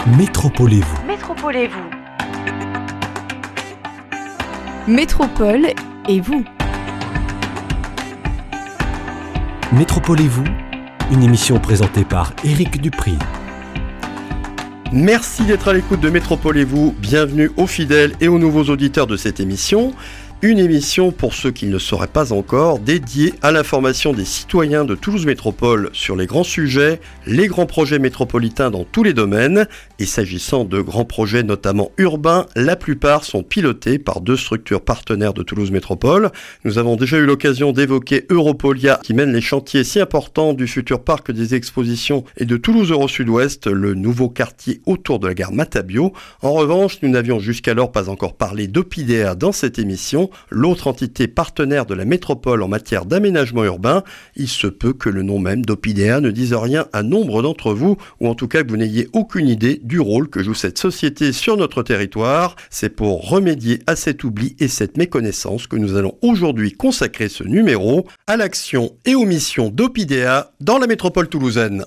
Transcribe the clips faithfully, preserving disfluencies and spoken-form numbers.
Métropolez-vous. Métropolez-vous. Métropole et vous. Métropolez-vous, une émission présentée par Éric Dupri. Merci d'être à l'écoute de Métropolez-vous. Bienvenue aux fidèles et aux nouveaux auditeurs de cette émission. Une émission, pour ceux qui ne le sauraient pas encore, dédiée à l'information des citoyens de Toulouse Métropole sur les grands sujets, les grands projets métropolitains dans tous les domaines. Et s'agissant de grands projets notamment urbains, la plupart sont pilotés par deux structures partenaires de Toulouse Métropole. Nous avons déjà eu l'occasion d'évoquer Europolia qui mène les chantiers si importants du futur parc des expositions et de Toulouse Euro Sud-Ouest, le nouveau quartier autour de la gare Matabio. En revanche, nous n'avions jusqu'alors pas encore parlé d'Opidea dans cette émission, l'autre entité partenaire de la métropole en matière d'aménagement urbain. Il se peut que le nom même d'Opidea ne dise rien à nombre d'entre vous, ou en tout cas que vous n'ayez aucune idée du rôle que joue cette société sur notre territoire. C'est pour remédier à cet oubli et cette méconnaissance que nous allons aujourd'hui consacrer ce numéro à l'action et aux missions d'Opidea dans la métropole toulousaine.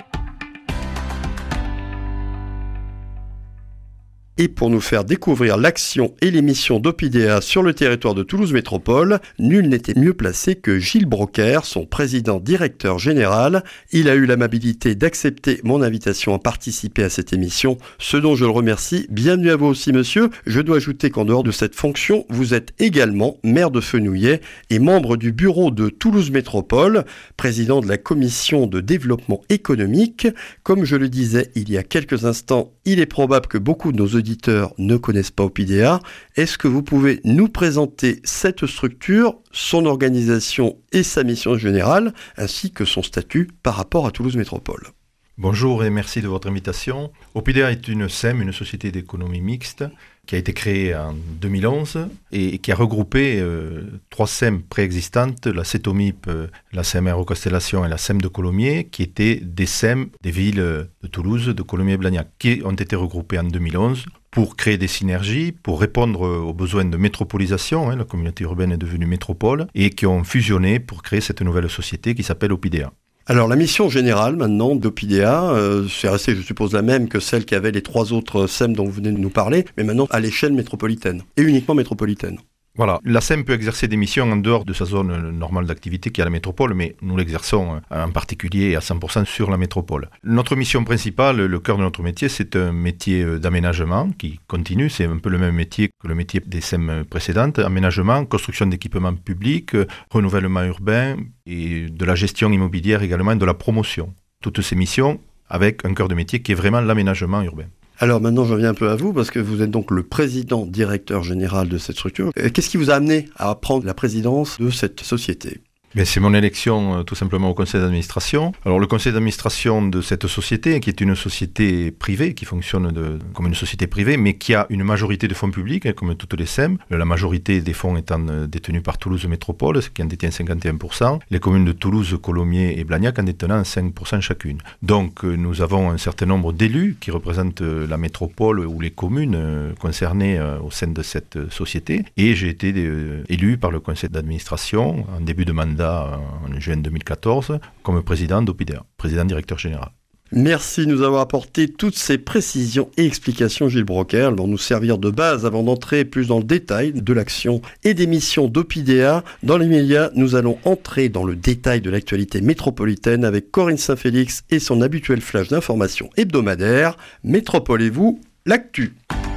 Et pour nous faire découvrir l'action et les missions d'Opidea sur le territoire de Toulouse Métropole, nul n'était mieux placé que Gilles Brocker, son président-directeur général. Il a eu l'amabilité d'accepter mon invitation à participer à cette émission, ce dont je le remercie. Bienvenue à vous aussi, monsieur. Je dois ajouter qu'en dehors de cette fonction, vous êtes également maire de Fenouillet et membre du bureau de Toulouse Métropole, président de la commission de développement économique. Comme je le disais il y a quelques instants, il est probable que beaucoup de nos auditeurs ne connaissent pas Opidea. Est-ce que vous pouvez nous présenter cette structure, son organisation et sa mission générale, ainsi que son statut par rapport à Toulouse Métropole ? Bonjour et merci de votre invitation. Opidea est une S E M, une société d'économie mixte, qui a été créée en deux mille onze et qui a regroupé euh, trois S E M préexistantes, la CETOMIP, euh, la C M R Constellation et la S E M de Colomiers, qui étaient des S E M des villes de Toulouse, de Colomiers et Blagnac, qui ont été regroupées en deux mille onze pour créer des synergies, pour répondre aux besoins de métropolisation, hein, la communauté urbaine est devenue métropole, et qui ont fusionné pour créer cette nouvelle société qui s'appelle Opidea. Alors la mission générale maintenant d'Opidea, euh, c'est resté je suppose la même que celle qu'avaient les trois autres S E M dont vous venez de nous parler, mais maintenant à l'échelle métropolitaine, et uniquement métropolitaine. Voilà, la S E M peut exercer des missions en dehors de sa zone normale d'activité qui est la métropole, mais nous l'exerçons en particulier à cent pour cent sur la métropole. Notre mission principale, le cœur de notre métier, c'est un métier d'aménagement qui continue, c'est un peu le même métier que le métier des S E M précédentes, aménagement, construction d'équipements publics, renouvellement urbain et de la gestion immobilière également, et de la promotion. Toutes ces missions avec un cœur de métier qui est vraiment l'aménagement urbain. Alors maintenant, j'en viens un peu à vous, parce que vous êtes donc le président directeur général de cette structure. Qu'est-ce qui vous a amené à prendre la présidence de cette société ? Mais c'est mon élection euh, tout simplement au conseil d'administration. Alors le conseil d'administration de cette société, qui est une société privée, qui fonctionne de, comme une société privée, mais qui a une majorité de fonds publics, hein, comme toutes les S E M, la majorité des fonds étant euh, détenus par Toulouse Métropole, qui en détient cinquante et un pour cent, les communes de Toulouse, Colomiers et Blagnac en détenant cinq pour cent chacune. Donc euh, nous avons un certain nombre d'élus qui représentent euh, la métropole ou les communes euh, concernées euh, au sein de cette euh, société, et j'ai été euh, élu par le conseil d'administration en début de mandat en juin deux mille quatorze comme président d'Opidea, président directeur général. Merci de nous avoir apporté toutes ces précisions et explications, Gilles Brocker. Elles vont nous servir de base avant d'entrer plus dans le détail de l'action et des missions d'Opidea. Dans l'immédiat, nous allons entrer dans le détail de l'actualité métropolitaine avec Corinne Saint-Félix et son habituel flash d'informations hebdomadaire. Métropolez-vous, l'actu.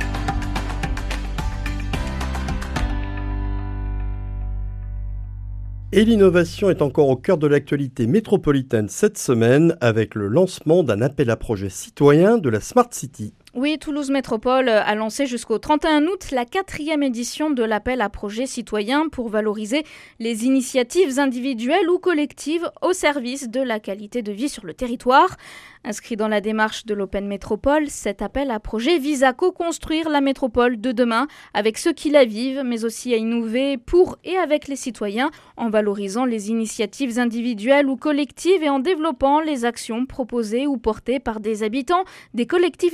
Et l'innovation est encore au cœur de l'actualité métropolitaine cette semaine avec le lancement d'un appel à projet citoyen de la Smart City. Oui, Toulouse Métropole a lancé jusqu'au trente et un août la quatrième édition de l'appel à projets citoyens pour valoriser les initiatives individuelles ou collectives au service de la qualité de vie sur le territoire. Inscrit dans la démarche de l'Open Métropole, cet appel à projet vise à co-construire la métropole de demain avec ceux qui la vivent, mais aussi à innover pour et avec les citoyens en valorisant les initiatives individuelles ou collectives et en développant les actions proposées ou portées par des habitants, des collectifs d'habitants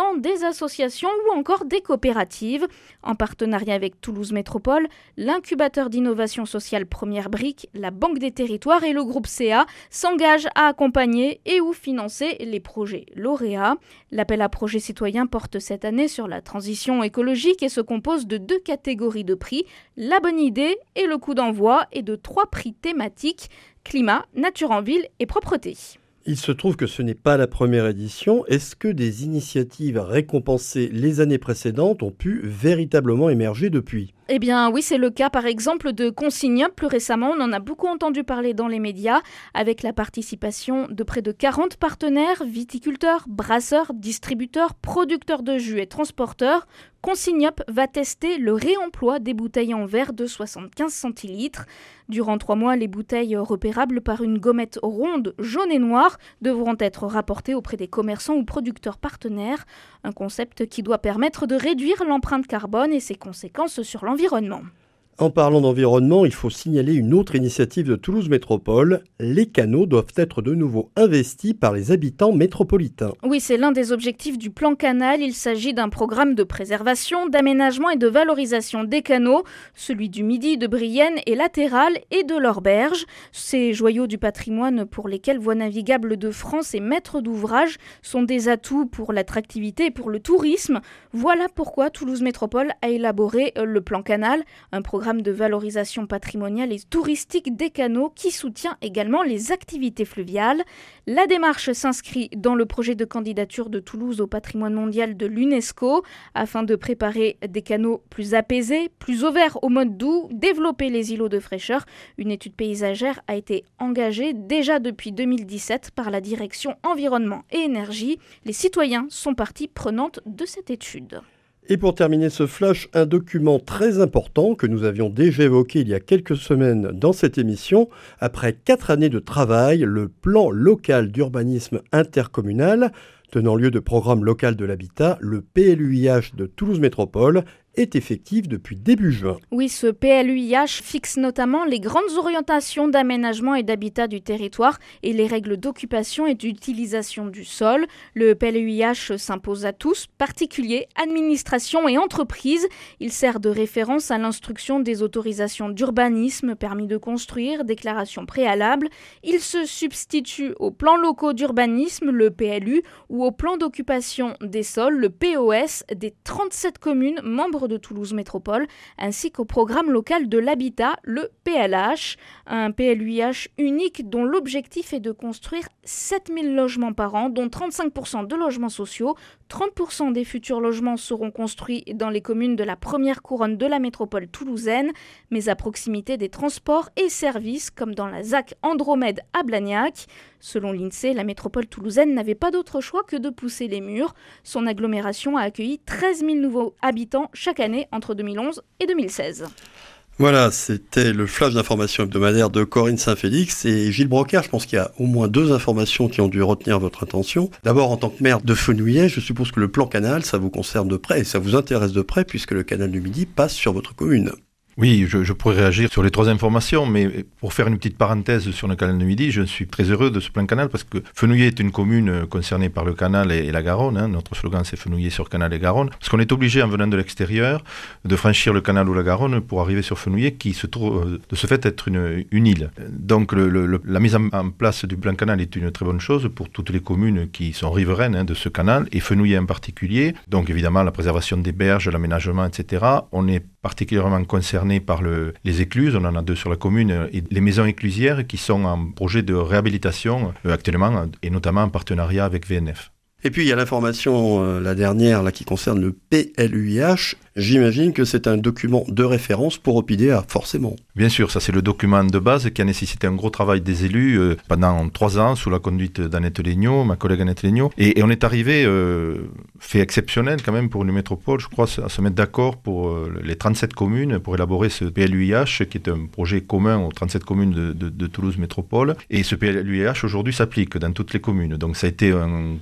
habitants, des associations ou encore des coopératives. En partenariat avec Toulouse Métropole, l'incubateur d'innovation sociale Première Brique, la Banque des Territoires et le groupe C A s'engagent à accompagner et ou financer les projets lauréats. L'appel à projet citoyen porte cette année sur la transition écologique et se compose de deux catégories de prix, la bonne idée et le coup d'envoi, et de trois prix thématiques, climat, nature en ville et propreté. Il se trouve que ce n'est pas la première édition. Est-ce que des initiatives récompensées les années précédentes ont pu véritablement émerger depuis ? Eh bien oui, c'est le cas par exemple de Consignop. Plus récemment, on en a beaucoup entendu parler dans les médias, avec la participation de près de quarante partenaires, viticulteurs, brasseurs, distributeurs, producteurs de jus et transporteurs. Consignop va tester le réemploi des bouteilles en verre de soixante-quinze centilitres. Durant trois mois, les bouteilles repérables par une gommette ronde, jaune et noire devront être rapportées auprès des commerçants ou producteurs partenaires. Un concept qui doit permettre de réduire l'empreinte carbone et ses conséquences sur l'environnement. En parlant d'environnement, il faut signaler une autre initiative de Toulouse Métropole. Les canaux doivent être de nouveau investis par les habitants métropolitains. Oui, c'est l'un des objectifs du plan Canal. Il s'agit d'un programme de préservation, d'aménagement et de valorisation des canaux, celui du Midi, de Brienne et Latéral et de l'Orberge. Ces joyaux du patrimoine pour lesquels Voies navigables de France et maîtres d'ouvrage sont des atouts pour l'attractivité et pour le tourisme. Voilà pourquoi Toulouse Métropole a élaboré le plan Canal, un programme de valorisation patrimoniale et touristique des canaux qui soutient également les activités fluviales. La démarche s'inscrit dans le projet de candidature de Toulouse au patrimoine mondial de l'UNESCO afin de préparer des canaux plus apaisés, plus ouverts au mode doux, développer les îlots de fraîcheur. Une étude paysagère a été engagée déjà depuis deux mille dix-sept par la direction environnement et énergie. Les citoyens sont partie prenante de cette étude. Et pour terminer ce flash, un document très important que nous avions déjà évoqué il y a quelques semaines dans cette émission. Après quatre années de travail, le plan local d'urbanisme intercommunal, tenant lieu de programme local de l'habitat, le P L U I H de Toulouse Métropole, est effectif depuis début juin. Oui, ce P L U I H fixe notamment les grandes orientations d'aménagement et d'habitat du territoire et les règles d'occupation et d'utilisation du sol. Le P L U I H s'impose à tous, particuliers, administrations et entreprises. Il sert de référence à l'instruction des autorisations d'urbanisme, permis de construire, déclaration préalable. Il se substitue aux plans locaux d'urbanisme, le P L U, ou au plan d'occupation des sols, le P O S, des trente-sept communes membres de Toulouse Métropole, ainsi qu'au programme local de l'habitat, le P L H, un P L U I H unique dont l'objectif est de construire sept mille logements par an, dont trente-cinq pour cent de logements sociaux. trente pour cent des futurs logements seront construits dans les communes de la première couronne de la métropole toulousaine, mais à proximité des transports et services, comme dans la Z A C Andromède à Blagnac. Selon l'INSEE, la métropole toulousaine n'avait pas d'autre choix que de pousser les murs. Son agglomération a accueilli treize mille nouveaux habitants chaque année entre deux mille onze et deux mille seize. Voilà, c'était le flash d'information hebdomadaire de Corinne Saint-Félix et Gilles Brocard. Je pense qu'il y a au moins deux informations qui ont dû retenir votre attention. D'abord, en tant que maire de Fenouillet, je suppose que le plan Canal, ça vous concerne de près et ça vous intéresse de près puisque le canal du Midi passe sur votre commune. Oui, je, je pourrais réagir sur les trois informations, mais pour faire une petite parenthèse sur le canal du Midi, je suis très heureux de ce plan canal parce que Fenouillet est une commune concernée par le canal et, et la Garonne. Hein. Notre slogan, c'est Fenouillet sur canal et Garonne. Parce qu'on est obligé, en venant de l'extérieur, de franchir le canal ou la Garonne pour arriver sur Fenouillet, qui se trouve de ce fait être une, une île. Donc le, le, la mise en, en place du plan canal est une très bonne chose pour toutes les communes qui sont riveraines hein, de ce canal, et Fenouillet en particulier. Donc évidemment, la préservation des berges, l'aménagement, et cetera. On est particulièrement concerné par le, les écluses, on en a deux sur la commune, et les maisons éclusières qui sont en projet de réhabilitation euh, actuellement, et notamment en partenariat avec V N F. Et puis il y a l'information, euh, la dernière, là, qui concerne le P L U I H. J'imagine que c'est un document de référence pour O P I D A, forcément. Bien sûr, ça c'est le document de base qui a nécessité un gros travail des élus euh, pendant trois ans, sous la conduite d'Annette Legnaud, ma collègue Annette Legnaud. Et, et on est arrivé, euh, fait exceptionnel quand même pour une métropole, je crois, à se mettre d'accord pour euh, les trente-sept communes pour élaborer ce P L U I H, qui est un projet commun aux trente-sept communes de, de, de Toulouse Métropole. Et ce P L U I H aujourd'hui s'applique dans toutes les communes. Donc ça a été un gros travail.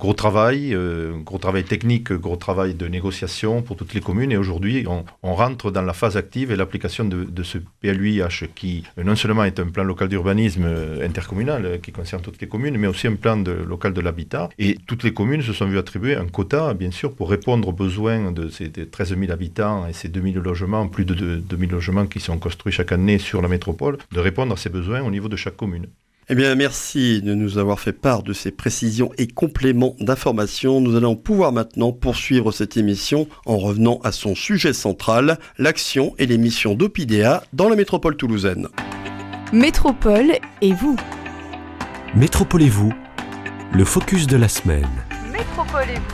travail, euh, gros travail technique, gros travail de négociation pour toutes les communes. Et aujourd'hui, on, on rentre dans la phase active et l'application de, de ce P L U I H qui non seulement est un plan local d'urbanisme intercommunal qui concerne toutes les communes, mais aussi un plan de, local de l'habitat. Et toutes les communes se sont vues attribuer un quota, bien sûr, pour répondre aux besoins de ces treize mille habitants et ces deux mille logements, plus de deux mille logements qui sont construits chaque année sur la métropole, de répondre à ces besoins au niveau de chaque commune. Eh bien, merci de nous avoir fait part de ces précisions et compléments d'informations. Nous allons pouvoir maintenant poursuivre cette émission en revenant à son sujet central, l'action et les missions d'Opidea dans la métropole toulousaine. Métropole et vous. Métropole et vous, le focus de la semaine. Métropole et vous.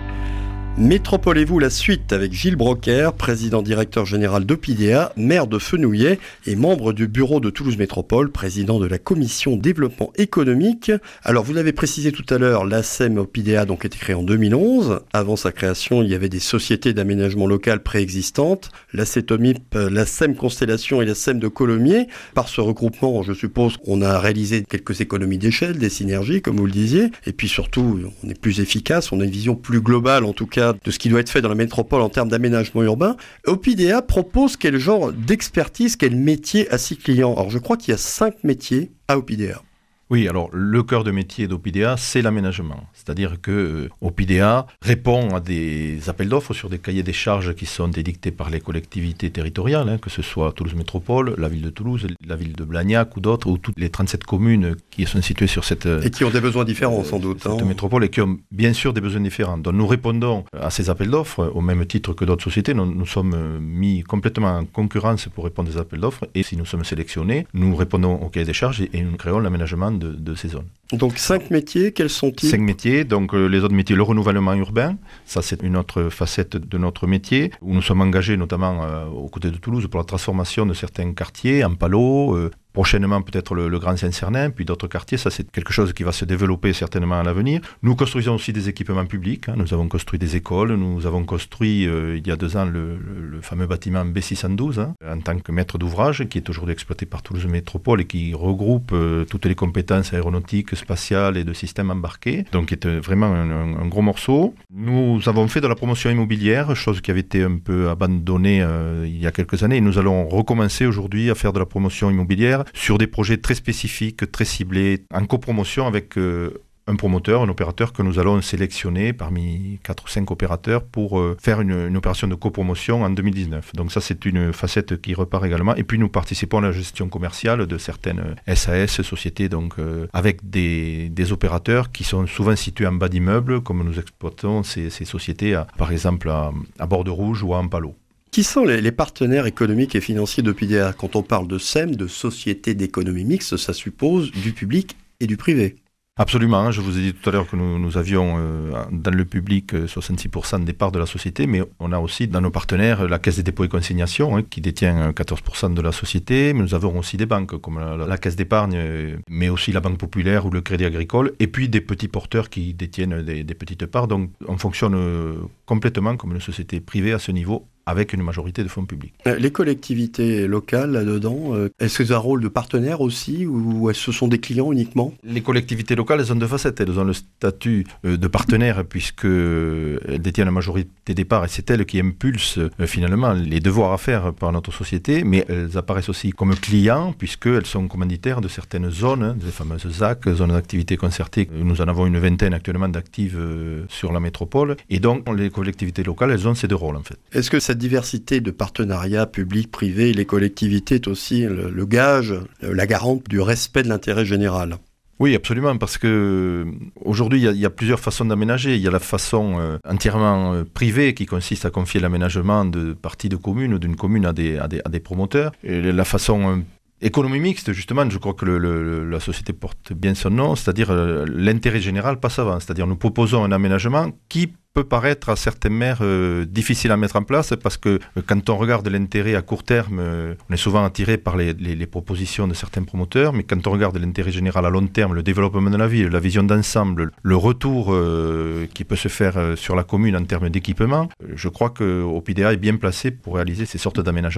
Métropolez-vous la suite avec Gilles Brocker, président-directeur général d'Opidea, maire de Fenouillet et membre du bureau de Toulouse Métropole, président de la commission développement économique. Alors vous l'avez précisé tout à l'heure, l'A S E M Opidea donc été créée en deux mille onze. Avant sa création, il y avait des sociétés d'aménagement local préexistantes, la CETOMIP, la S E M Constellation et la S E M de Colomiers. Par ce regroupement, je suppose qu'on a réalisé quelques économies d'échelle, des synergies, comme vous le disiez, et puis surtout, on est plus efficace, on a une vision plus globale en tout cas de ce qui doit être fait dans la métropole en termes d'aménagement urbain. Opidea propose quel genre d'expertise, quel métier à ses clients? Alors je crois qu'il y a cinq métiers à Opidea. Oui, alors le cœur de métier d'Opidea, c'est l'aménagement. C'est-à-dire que euh, Opidea répond à des appels d'offres sur des cahiers des charges qui sont édictés par les collectivités territoriales, hein, que ce soit Toulouse Métropole, la ville de Toulouse, la ville de Blagnac ou d'autres, ou toutes les trente-sept communes qui sont situées sur cette... Et qui ont des besoins différents euh, sans doute. Cette hein. métropole et qui ont bien sûr des besoins différents. Donc nous répondons à ces appels d'offres au même titre que d'autres sociétés. Nous, nous sommes mis complètement en concurrence pour répondre aux appels d'offres et si nous sommes sélectionnés, nous répondons au cahier des charges et, et nous créons l'aménagement de, de ces zones. Donc cinq métiers, quels sont-ils? Cinq métiers, donc euh, les autres métiers, le renouvellement urbain, ça c'est une autre facette de notre métier, où nous sommes engagés notamment euh, aux côtés de Toulouse pour la transformation de certains quartiers, en Palo, euh, prochainement peut-être le, le Grand Saint-Cernin, puis d'autres quartiers, ça c'est quelque chose qui va se développer certainement à l'avenir. Nous construisons aussi des équipements publics, hein. Nous avons construit des écoles, nous avons construit euh, il y a deux ans le, le, le fameux bâtiment B six cent douze, hein, en tant que maître d'ouvrage, qui est aujourd'hui exploité par Toulouse Métropole et qui regroupe euh, toutes les compétences aéronautiques, spatiales et de systèmes embarqués, donc qui est euh, vraiment un, un, un gros morceau. Nous avons fait de la promotion immobilière, chose qui avait été un peu abandonnée euh, il y a quelques années, et nous allons recommencer aujourd'hui à faire de la promotion immobilière sur des projets très spécifiques, très ciblés, en copromotion avec euh, un promoteur, un opérateur que nous allons sélectionner parmi quatre ou cinq opérateurs pour euh, faire une, une opération de copromotion en deux mille dix-neuf. Donc ça, c'est une facette qui repart également. Et puis, nous participons à la gestion commerciale de certaines S A S, sociétés, donc euh, avec des, des opérateurs qui sont souvent situés en bas d'immeubles, comme nous exploitons ces, ces sociétés, à, par exemple à, à Bordeaux-Rouge ou à Ampalo. Qui sont les, les partenaires économiques et financiers d'Opidea? Quand on parle de S E M, de société d'économie mixte, ça suppose du public et du privé. Absolument, je vous ai dit tout à l'heure que nous, nous avions euh, dans le public euh, soixante-six pour cent des parts de la société, mais on a aussi dans nos partenaires la Caisse des dépôts et consignations hein, qui détient quatorze pour cent de la société, mais nous avons aussi des banques comme la, la Caisse d'épargne, euh, mais aussi la Banque Populaire ou le Crédit Agricole, et puis des petits porteurs qui détiennent des, des petites parts, donc on fonctionne euh, complètement comme une société privée à ce niveau, avec une majorité de fonds publics. Les collectivités locales, là-dedans, est-ce qu'elles ont un rôle de partenaire aussi ou est-ce que ce sont des clients uniquement? Les collectivités locales, elles ont deux facettes. Elles ont le statut de partenaire puisqu'elles détiennent la majorité des parts et c'est elles qui impulsent finalement les devoirs à faire par notre société, mais elles apparaissent aussi comme clients puisqu'elles sont commanditaires de certaines zones, des fameuses Z A C, zones d'activité concertée. Nous en avons une vingtaine actuellement d'actives sur la métropole et donc les collectivités locales, elles ont ces deux rôles en fait. Est-ce que cette diversité de partenariats publics-privés et les collectivités est aussi le, le gage, la garante du respect de l'intérêt général? Oui, absolument, parce que aujourd'hui il y, y a plusieurs façons d'aménager. Il y a la façon euh, entièrement euh, privée qui consiste à confier l'aménagement de parties de communes ou d'une commune à des, à des, à des promoteurs. Et la façon euh, économie mixte, justement, je crois que le, le, la société porte bien son nom, c'est-à-dire euh, l'intérêt général passe avant. C'est-à-dire nous proposons un aménagement qui peut paraître à certains maires euh, difficile à mettre en place parce que euh, quand on regarde l'intérêt à court terme, euh, on est souvent attiré par les, les, les propositions de certains promoteurs, mais quand on regarde l'intérêt général à long terme, le développement de la ville, la vision d'ensemble, le retour euh, qui peut se faire euh, sur la commune en termes d'équipement, euh, je crois que Opidea est bien placé pour réaliser ces sortes d'aménagements.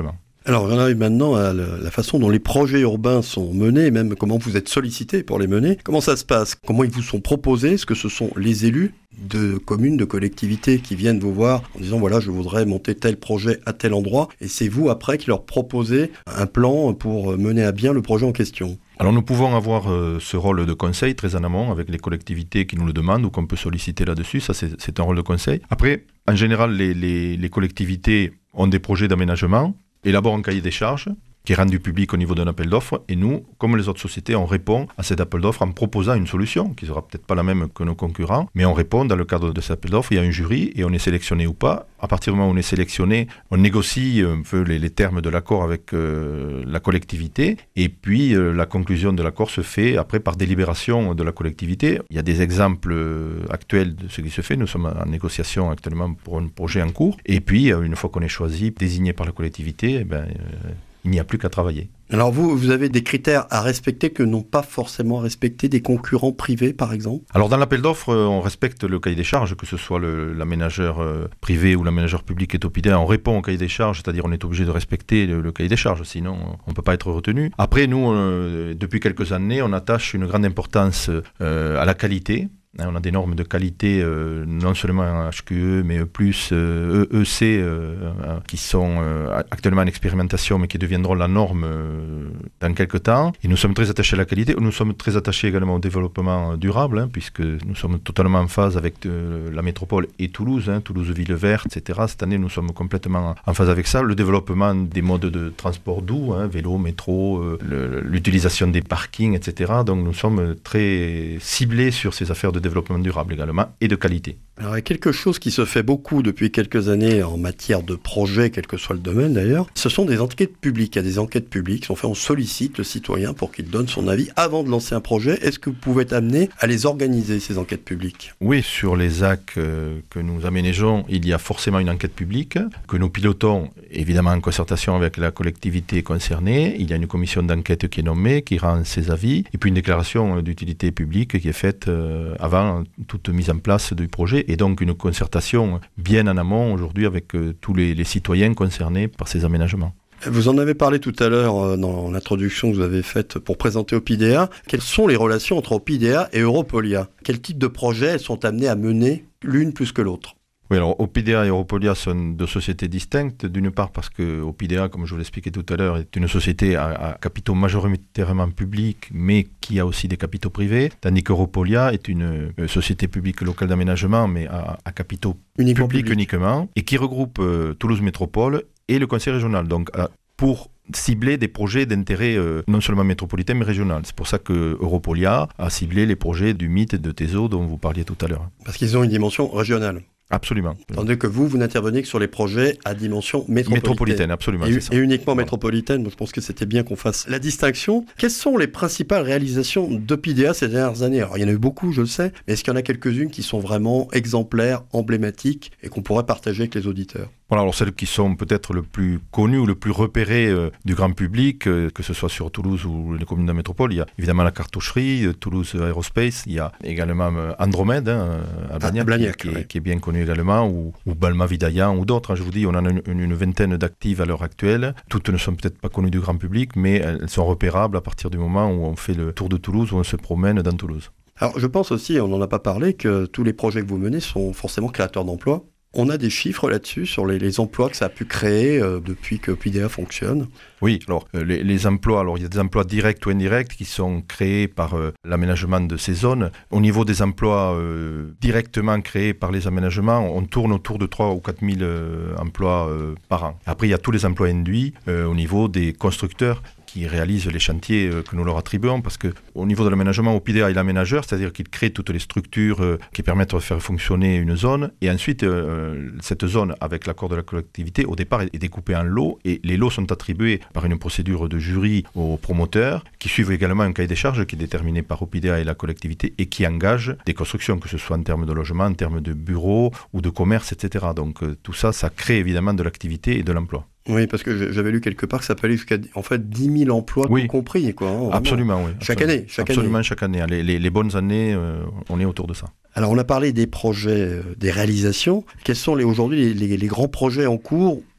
Alors, on arrive maintenant à la façon dont les projets urbains sont menés, même comment vous êtes sollicité pour les mener. Comment ça se passe? Comment ils vous sont proposés? Est-ce que ce sont les élus de communes, de collectivités qui viennent vous voir en disant voilà, je voudrais monter tel projet à tel endroit, et c'est vous après qui leur proposez un plan pour mener à bien le projet en question? Alors nous pouvons avoir euh, ce rôle de conseil très en amont avec les collectivités qui nous le demandent ou qu'on peut solliciter là-dessus, ça c'est, c'est un rôle de conseil. Après, en général, les, les, les collectivités ont des projets d'aménagement, élaborent un cahier des charges qui est rendu public au niveau d'un appel d'offres, et nous, comme les autres sociétés, on répond à cet appel d'offres en proposant une solution, qui ne sera peut-être pas la même que nos concurrents, mais on répond dans le cadre de cet appel d'offres, il y a un jury, et on est sélectionné ou pas. À partir du moment où on est sélectionné, on négocie un peu les, les termes de l'accord avec euh, la collectivité, et puis euh, la conclusion de l'accord se fait après par délibération de la collectivité. Il y a des exemples euh, actuels de ce qui se fait, nous sommes en négociation actuellement pour un projet en cours, et puis euh, une fois qu'on est choisi, désigné par la collectivité, eh ben, euh, il n'y a plus qu'à travailler. Alors vous, vous avez des critères à respecter que n'ont pas forcément respecté des concurrents privés, par exemple? Alors dans l'appel d'offres, on respecte le cahier des charges, que ce soit le, l'aménageur euh, privé ou l'aménageur public est Opidea. On répond au cahier des charges, c'est-à-dire on est obligé de respecter le, le cahier des charges, sinon on ne peut pas être retenu. Après, nous, euh, depuis quelques années, on attache une grande importance euh, à la qualité. On a des normes de qualité, euh, non seulement en H Q E, mais plus euh, E E C, euh, euh, qui sont euh, actuellement en expérimentation, mais qui deviendront la norme euh, dans quelques temps. Et nous sommes très attachés à la qualité. Nous sommes très attachés également au développement durable, hein, puisque nous sommes totalement en phase avec euh, la métropole et Toulouse, hein, Toulouse Ville Verte, et cetera. Cette année, nous sommes complètement en phase avec ça. Le développement des modes de transport doux, hein, vélo, métro, euh, le, l'utilisation des parkings, et cetera. Donc nous sommes très ciblés sur ces affaires de développement durable également et de qualité. Alors il y a quelque chose qui se fait beaucoup depuis quelques années en matière de projet, quel que soit le domaine d'ailleurs, ce sont des enquêtes publiques. Il y a des enquêtes publiques qui sont faites, on sollicite le citoyen pour qu'il donne son avis avant de lancer un projet. Est-ce que vous pouvez être amené à les organiser, ces enquêtes publiques? Oui, sur les A C euh, que nous aménageons, il y a forcément une enquête publique que nous pilotons évidemment en concertation avec la collectivité concernée. Il y a une commission d'enquête qui est nommée, qui rend ses avis, et puis une déclaration d'utilité publique qui est faite euh, avant toute mise en place du projet, et donc une concertation bien en amont aujourd'hui avec euh, tous les, les citoyens concernés par ces aménagements. Vous en avez parlé tout à l'heure euh, dans l'introduction que vous avez faite pour présenter Opidea. Quelles sont les relations entre Opidea et Europolia? Quel type de projets elles sont amenées à mener l'une plus que l'autre? Oui, alors Opidea et Europolia sont deux sociétés distinctes, d'une part parce que Opidea, comme je vous l'expliquais tout à l'heure, est une société à, à capitaux majoritairement publics, mais qui a aussi des capitaux privés, tandis qu'Europolia est une euh, société publique locale d'aménagement, mais à, à capitaux uniquement publics public. uniquement, et qui regroupe euh, Toulouse Métropole et le Conseil régional, donc euh, pour cibler des projets d'intérêt euh, non seulement métropolitain, mais régional. C'est pour ça que Europolia a ciblé les projets du M I T et de Teso dont vous parliez tout à l'heure. Parce qu'ils ont une dimension régionale. Absolument. Tandis que vous, vous n'intervenez que sur les projets à dimension métropolitaine. Métropolitaine, absolument. Et, c'est ça. et uniquement métropolitaine, donc je pense que c'était bien qu'on fasse la distinction. Quelles sont les principales réalisations d'Opidea ces dernières années? Alors il y en a eu beaucoup, je le sais, mais est-ce qu'il y en a quelques-unes qui sont vraiment exemplaires, emblématiques, et qu'on pourrait partager avec les auditeurs? Voilà, alors celles qui sont peut-être le plus connues ou le plus repérées euh, du grand public, euh, que ce soit sur Toulouse ou les communes de la métropole, il y a évidemment la cartoucherie, euh, Toulouse Aerospace, il y a également euh, Andromède, hein, à Blagnac, à Blagnac, qui, ouais. qui, qui est bien connu également, ou, ou Balma Vidayan ou d'autres. Hein, je vous dis, on en a une, une vingtaine d'actives à l'heure actuelle. Toutes ne sont peut-être pas connues du grand public, mais elles sont repérables à partir du moment où on fait le tour de Toulouse, où on se promène dans Toulouse. Alors je pense aussi, on n'en a pas parlé, que tous les projets que vous menez sont forcément créateurs d'emplois. On a des chiffres là-dessus, sur les, les emplois que ça a pu créer euh, depuis que Opidea fonctionne. Oui, alors euh, les, les emplois, alors il y a des emplois directs ou indirects qui sont créés par euh, l'aménagement de ces zones. Au niveau des emplois euh, directement créés par les aménagements, on tourne autour de trois ou quatre mille euh, emplois euh, par an. Après, il y a tous les emplois induits euh, au niveau des constructeurs qui réalisent les chantiers euh, que nous leur attribuons, parce qu'au niveau de l'aménagement, Opidea est l'aménageur, c'est-à-dire qu'il crée toutes les structures euh, qui permettent de faire fonctionner une zone, et ensuite euh, cette zone, avec l'accord de la collectivité, au départ est découpée en lots, et les lots sont attribués par une procédure de jury aux promoteurs, qui suivent également un cahier des charges qui est déterminé par Opidea et la collectivité, et qui engage des constructions, que ce soit en termes de logement, en termes de bureaux ou de commerce, et cetera. Donc euh, tout ça, ça crée évidemment de l'activité et de l'emploi. Oui, parce que j'avais lu quelque part que ça fallait jusqu'à en fait dix mille emplois, oui. tout compris, quoi. Hein, absolument, oui. Chaque absolument. année, chaque absolument, année. chaque année. Les, les, les bonnes années, euh, on est autour de ça. Alors, on a parlé des projets, euh, des réalisations. Quels sont les, aujourd'hui les, les, les grands projets en cours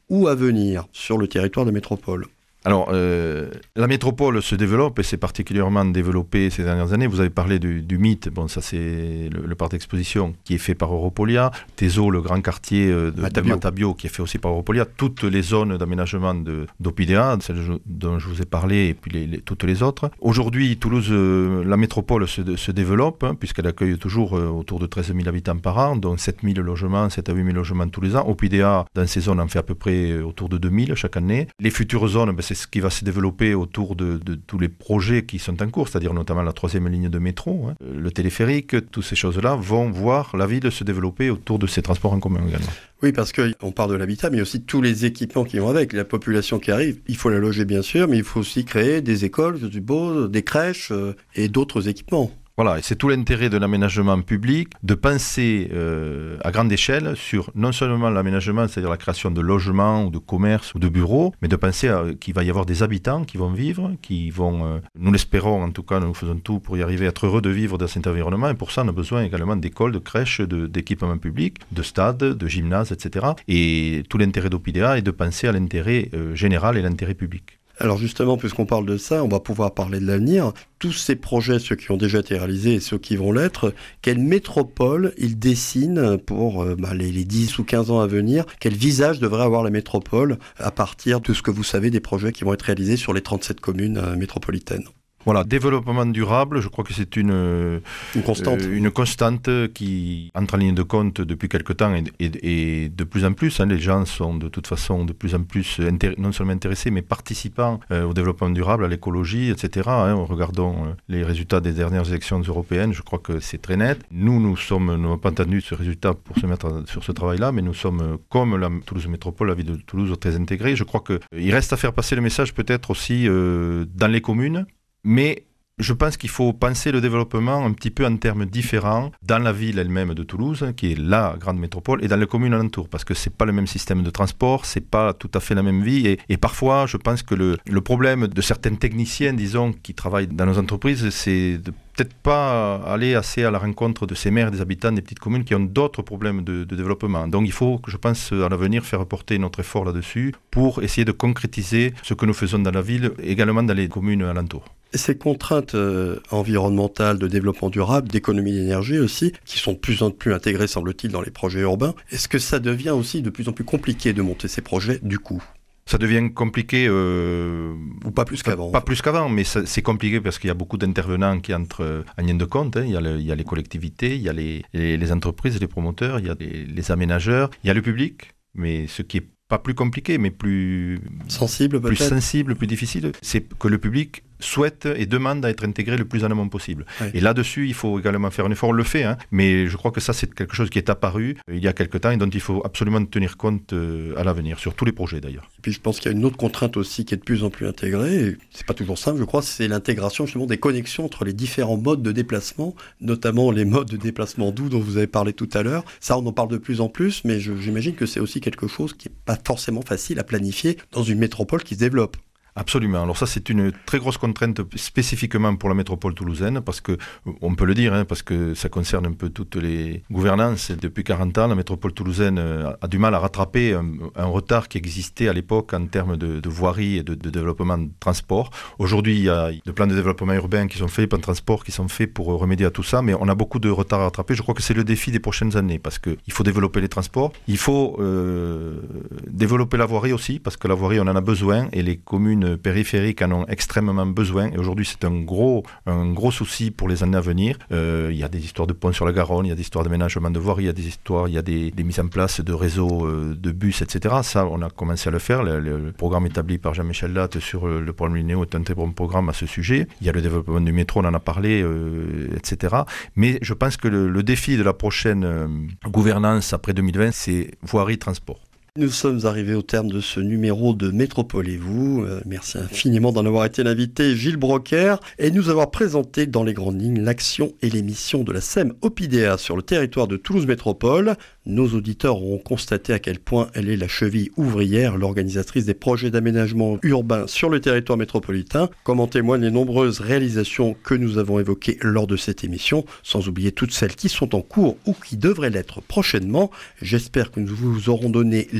ou à venir sur le territoire de métropole ? Alors, euh, la métropole se développe et s'est particulièrement développée ces dernières années. Vous avez parlé du, du mythe, bon, ça c'est le, le parc d'exposition qui est fait par Europolia. Teso, le grand quartier de Matabio. de Matabio, qui est fait aussi par Europolia. Toutes les zones d'aménagement de, d'Opidea, celles dont je vous ai parlé, et puis les, les, toutes les autres. Aujourd'hui, Toulouse, euh, la métropole se, se développe, hein, puisqu'elle accueille toujours euh, autour de treize mille habitants par an, donc sept mille logements, sept à huit mille logements tous les ans. Opidea, dans ces zones, en fait à peu près autour de deux mille chaque année. Les futures zones, ben, c'est ce qui va se développer autour de, de tous les projets qui sont en cours, c'est-à-dire notamment la troisième ligne de métro, hein, le téléphérique, toutes ces choses-là vont voir la ville se développer autour de ces transports en commun également. Oui, parce qu'on parle de l'habitat, mais aussi tous les équipements qui vont avec. La population qui arrive, il faut la loger bien sûr, mais il faut aussi créer des écoles, du beau, des crèches euh, et d'autres équipements. Voilà, et c'est tout l'intérêt de l'aménagement public, de penser euh, à grande échelle sur non seulement l'aménagement, c'est-à-dire la création de logements ou de commerces ou de bureaux, mais de penser à, qu'il va y avoir des habitants qui vont vivre, qui vont, euh, nous l'espérons en tout cas, nous faisons tout pour y arriver à être heureux de vivre dans cet environnement, et pour ça on a besoin également d'écoles, de crèches, de, d'équipements publics, de stades, de gymnases, et cetera. Et tout l'intérêt d'Opidea est de penser à l'intérêt euh, général et l'intérêt public. Alors justement, puisqu'on parle de ça, on va pouvoir parler de l'avenir. Tous ces projets, ceux qui ont déjà été réalisés et ceux qui vont l'être, quelle métropole ils dessinent pour euh, bah, les, les dix ou quinze ans à venir? Quel visage devrait avoir la métropole à partir de ce que vous savez des projets qui vont être réalisés sur les trente-sept communes euh, métropolitaines? Voilà, développement durable, je crois que c'est une, une, constante. Euh, une constante qui entre en ligne de compte depuis quelque temps et, et, et de plus en plus. Hein, les gens sont de toute façon de plus en plus intér- non seulement intéressés, mais participants euh, au développement durable, à l'écologie, et cetera. Hein, regardons euh, les résultats des dernières élections européennes, je crois que c'est très net. Nous, nous sommes, nous n'avons pas entendu ce résultat pour se mettre sur ce travail-là, mais nous sommes, comme la Toulouse Métropole, la ville de Toulouse, très intégrée. Je crois qu'il reste à faire passer le message peut-être aussi euh, dans les communes. Mais je pense qu'il faut penser le développement un petit peu en termes différents dans la ville elle-même de Toulouse, qui est la grande métropole, et dans les communes alentours, parce que c'est pas le même système de transport, c'est pas tout à fait la même vie, et, et parfois je pense que le, le problème de certains techniciens, disons, qui travaillent dans nos entreprises, c'est de peut-être pas aller assez à la rencontre de ces maires, des habitants des petites communes qui ont d'autres problèmes de, de développement. Donc il faut, je pense, à l'avenir faire porter notre effort là-dessus pour essayer de concrétiser ce que nous faisons dans la ville, également dans les communes alentours. Et ces contraintes euh, environnementales, de développement durable, d'économie d'énergie aussi, qui sont de plus en plus intégrées, semble-t-il, dans les projets urbains, est-ce que ça devient aussi de plus en plus compliqué de monter ces projets du coup ? Ça devient compliqué, euh, ou pas plus qu'avant. Pas plus qu'avant, mais ça, c'est compliqué parce qu'il y a beaucoup d'intervenants qui entrent en ligne de compte. Hein. Il y a le, il y a les collectivités, il y a les, les, les entreprises, les promoteurs, il y a les, les aménageurs, il y a le public. Mais ce qui est pas plus compliqué, mais plus sensible, plus peut-être. sensible, plus difficile, c'est que le public souhaite et demande à être intégré le plus en amont possible. Oui. Et là-dessus, il faut également faire un effort. On le fait, hein, mais je crois que ça, c'est quelque chose qui est apparu il y a quelque temps et dont il faut absolument tenir compte euh, à l'avenir, sur tous les projets d'ailleurs. Et puis je pense qu'il y a une autre contrainte aussi qui est de plus en plus intégrée, et c'est pas toujours simple, je crois, c'est l'intégration justement des connexions entre les différents modes de déplacement, notamment les modes de déplacement doux dont vous avez parlé tout à l'heure. Ça, on en parle de plus en plus, mais je, j'imagine que c'est aussi quelque chose qui n'est pas forcément facile à planifier dans une métropole qui se développe. Absolument. Alors ça, c'est une très grosse contrainte spécifiquement pour la métropole toulousaine, parce que, on peut le dire, hein, parce que ça concerne un peu toutes les gouvernances. Depuis quarante ans, la métropole toulousaine a du mal à rattraper un, un retard qui existait à l'époque en termes de, de voirie et de, de développement de transport. Aujourd'hui, il y a des plans de développement urbain qui sont faits, des plans de transport qui sont faits pour remédier à tout ça, mais on a beaucoup de retard à rattraper. Je crois que c'est le défi des prochaines années, parce qu'il faut développer les transports, il faut euh, développer la voirie aussi, parce que la voirie, on en a besoin, et les communes périphériques en ont extrêmement besoin, et aujourd'hui c'est un gros, un gros souci pour les années à venir. Euh, il y a des histoires de ponts sur la Garonne, il y a des histoires d'aménagement de voirie, il y a des histoires, il y a des, des mises en place de réseaux euh, de bus, et cetera. Ça, on a commencé à le faire. Le, le, le programme établi par Jean-Michel Latte sur le, le programme Linéo est un très bon programme à ce sujet. Il y a le développement du métro, on en a parlé, euh, et cetera. Mais je pense que le, le défi de la prochaine euh, gouvernance après deux mille vingt, c'est voirie-transport. Nous sommes arrivés au terme de ce numéro de Métropolez-vous. Euh, merci infiniment d'en avoir été l'invité, Gilles Brocker, et nous avoir présenté dans les grandes lignes l'action et les missions de la S E M Opidea sur le territoire de Toulouse Métropole. Nos auditeurs auront constaté à quel point elle est la cheville ouvrière, l'organisatrice des projets d'aménagement urbain sur le territoire métropolitain, comme en témoignent les nombreuses réalisations que nous avons évoquées lors de cette émission, sans oublier toutes celles qui sont en cours ou qui devraient l'être prochainement. J'espère que nous vous aurons donné les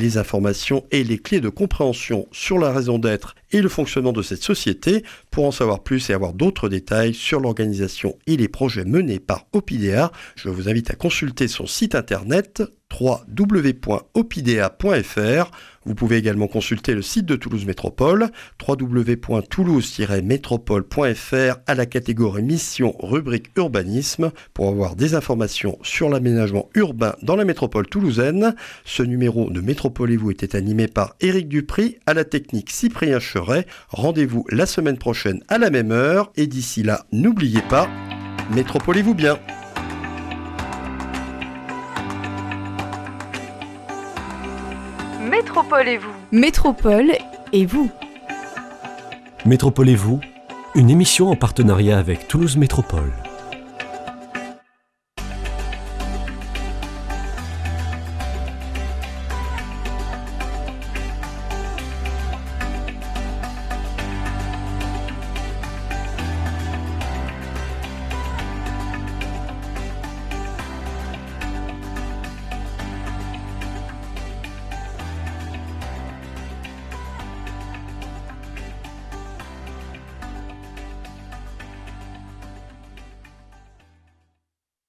les informations et les clés de compréhension sur la raison d'être et le fonctionnement de cette société. Pour en savoir plus et avoir d'autres détails sur l'organisation et les projets menés par Opidea, je vous invite à consulter son site internet w w w point opidea point f r. Vous pouvez également consulter le site de Toulouse Métropole, w w w point toulouse tiret métropole point f r, à la catégorie mission rubrique urbanisme, pour avoir des informations sur l'aménagement urbain dans la métropole toulousaine. Ce numéro de Métropolez-vous était animé par Éric Dupry, à la technique Cyprien Cheret. Rendez-vous la semaine prochaine à la même heure, et d'ici là, n'oubliez pas, métropolez-vous bien. Métropolez-vous. Métropole et vous. Métropolez-vous, une émission en partenariat avec Toulouse Métropole.